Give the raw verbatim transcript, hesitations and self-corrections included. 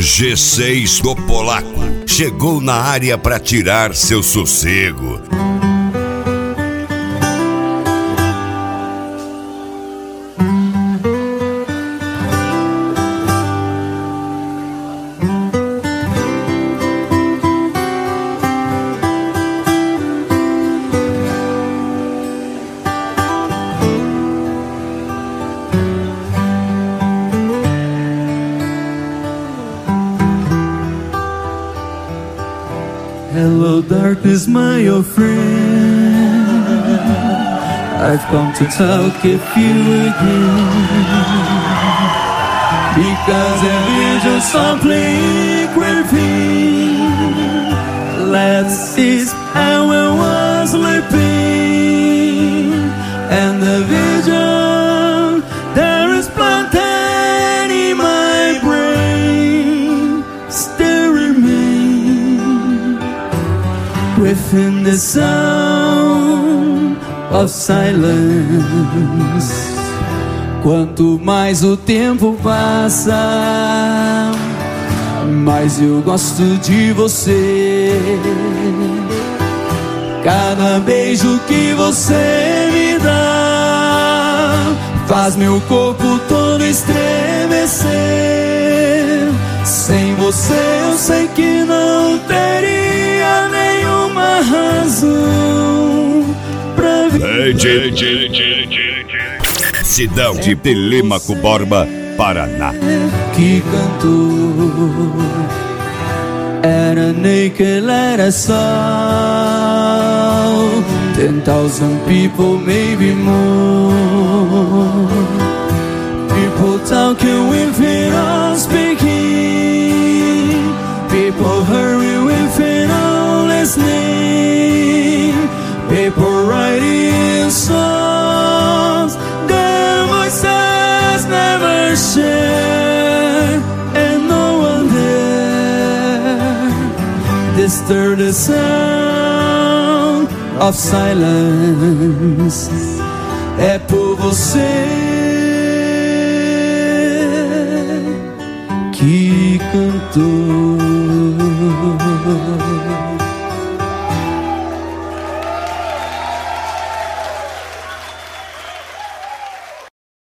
G seis do Polaco chegou na área para tirar seu sossego. Hello darkness, my old friend, I've come to talk with you again, because the angels are playing with me. Last is how I was sleeping, and the vision there is planted in my brain still remains within the sound of silence. Quanto mais o tempo passa, mais eu gosto de você. Cada beijo que você me dá faz meu corpo todo estremecer. Sem você eu sei que não teria nenhuma razão pra viver. Cidão de Telêmaco Borba, Paraná. Que cantou era naked, era só ten thousand people, maybe more. People talking without speaking, people hurry without listening, people writing songs their voices never share, and no one there disturb the sound of silence. É por você que cantou.